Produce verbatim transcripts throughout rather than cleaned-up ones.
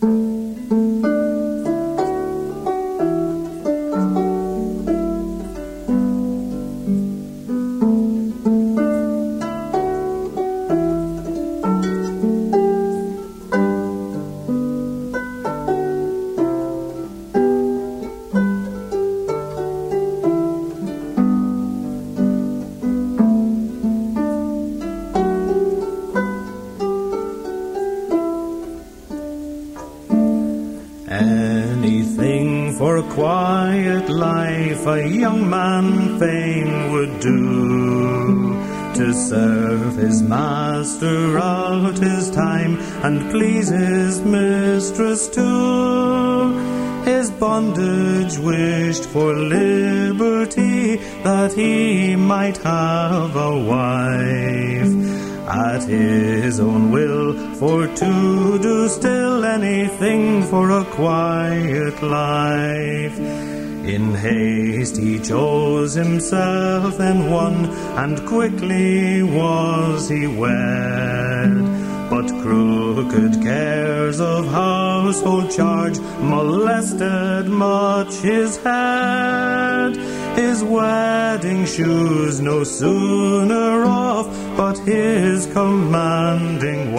Anything for a quiet life a young man fain would do, to serve his master out his time and please his mistress too. His bondage wished for liberty, that he might have a wife at his own will, for to do still anything for a quiet life. In haste he chose himself then one, and quickly was he wed. But crooked cares of household charge molested much his head. His wedding shoes no sooner off, but his commanding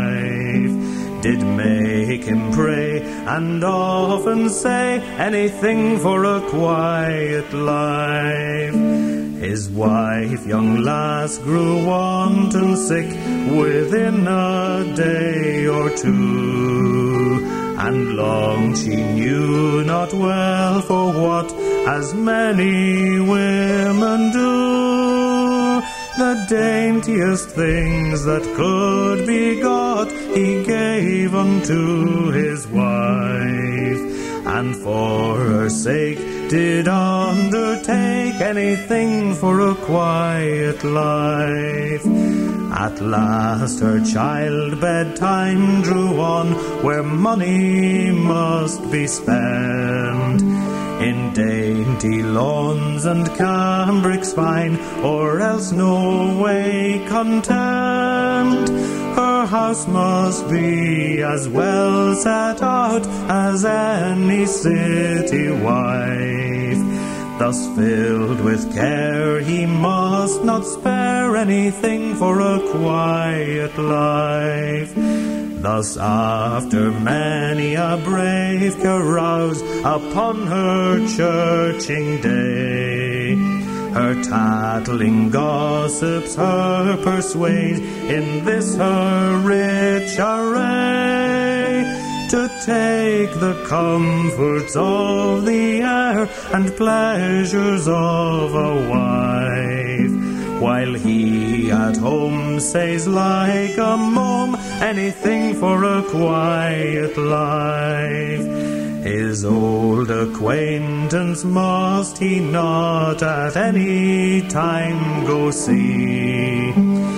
wife did make him pray, and often say anything for a quiet life. His wife, young lass, grew wanton sick within a day or two, and long she knew not well for what, as many women do. The daintiest things that could be got he gave unto his wife, and for her sake did undertake anything for a quiet life. At last her child-bed time drew on, where money must be spent in dainty lawns and cambrics fine, or else no way content. Her house must be as well set out as any city wife. Thus filled with care he must not spare anything for a quiet life. Thus after many a brave carouse upon her churching day, her tattling gossips her persuade in this her rich array, to take the comforts of the air and pleasures of a wife, while he at home says like a mom anything for a quiet life. His old acquaintance must he not at any time go see,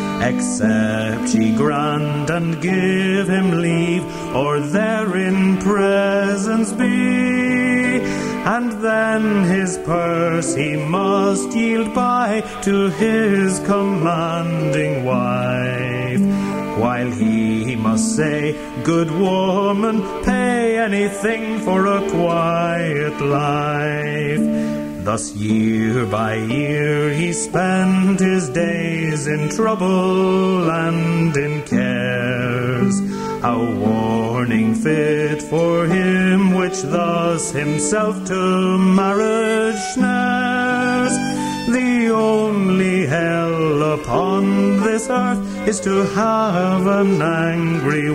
except she grant and give him leave, or there in presence be. And then his purse he must yield by to his commanding wife, while he must say, good woman, pay anything for a quiet life. Thus year by year he spent his days in trouble and in cares, a warning fit for him which thus himself to marriage snares. The only hell upon this earth is to have an angry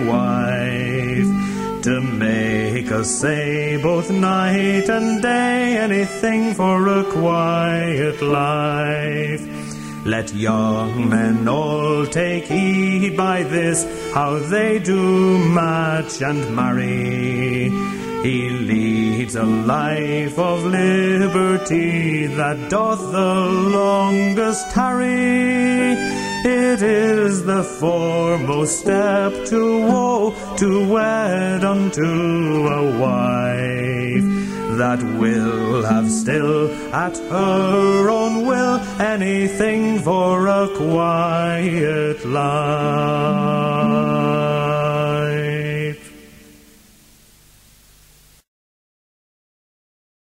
wife, to make us say both night and day anything for a quiet life. Let young men all take heed by this, how they do match and marry. He leads a life of liberty that doth the longest tarry. It is the foremost step to woe, to wed unto a wife that will have still at her own will anything for a quiet life.